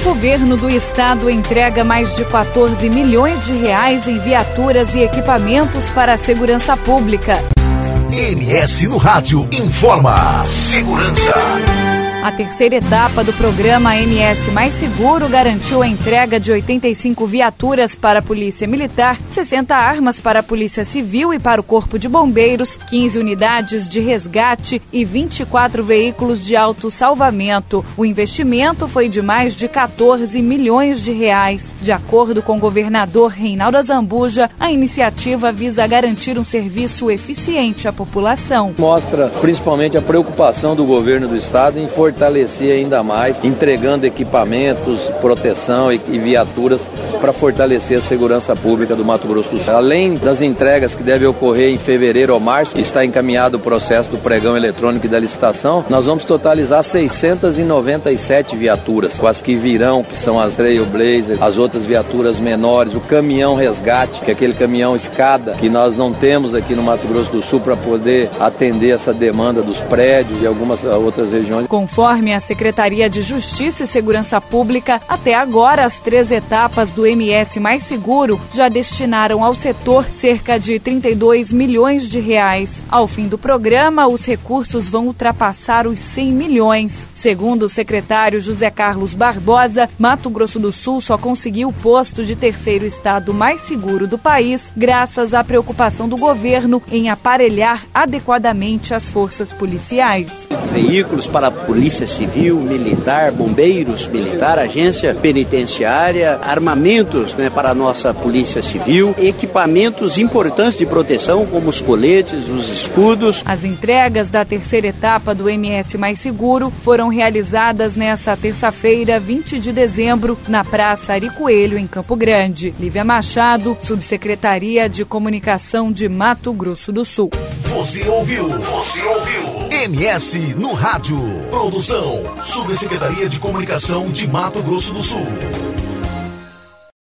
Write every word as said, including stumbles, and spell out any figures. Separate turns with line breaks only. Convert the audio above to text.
Governo do Estado entrega mais de quatorze milhões de reais em viaturas e equipamentos para a segurança pública.
M S no Rádio informa Segurança.
A terceira etapa do programa M S Mais Seguro garantiu a entrega de oitenta e cinco viaturas para a Polícia Militar, sessenta armas para a Polícia Civil e para o Corpo de Bombeiros, quinze unidades de resgate e vinte e quatro veículos de autossalvamento. O investimento foi de mais de quatorze milhões de reais. De acordo com o governador Reinaldo Azambuja, a iniciativa visa garantir um serviço eficiente à população.
Mostra principalmente a preocupação do governo do Estado em fortalecer ainda mais, entregando equipamentos, proteção e, e viaturas para fortalecer a segurança pública do Mato Grosso do Sul. Além das entregas que devem ocorrer em fevereiro ou março, está encaminhado o processo do pregão eletrônico e da licitação, nós vamos totalizar seiscentas e noventa e sete viaturas, com as que virão, que são as Trailblazer, as outras viaturas menores, o caminhão resgate, que é aquele caminhão escada que nós não temos aqui no Mato Grosso do Sul para poder atender essa demanda dos prédios e algumas outras regiões.
Conforme a Secretaria de Justiça e Segurança Pública, até agora as três etapas do M S Mais Seguro já destinaram ao setor cerca de trinta e dois milhões de reais. Ao fim do programa, os recursos vão ultrapassar os cem milhões. Segundo o secretário José Carlos Barbosa, Mato Grosso do Sul só conseguiu o posto de terceiro estado mais seguro do país graças à preocupação do governo em aparelhar adequadamente as forças policiais.
Veículos para a Polícia Civil, Militar, Bombeiros, Militar, Agência Penitenciária, armamentos, né, para a nossa Polícia Civil, equipamentos importantes de proteção como os coletes, os escudos.
As entregas da terceira etapa do M S Mais Seguro foram realizadas nesta terça-feira, vinte de dezembro, na Praça Ari Coelho, em Campo Grande. Lívia Machado, Subsecretaria de Comunicação de Mato Grosso do Sul.
Você ouviu? Você ouviu? M S no Rádio. Produção, Subsecretaria de Comunicação de Mato Grosso do Sul.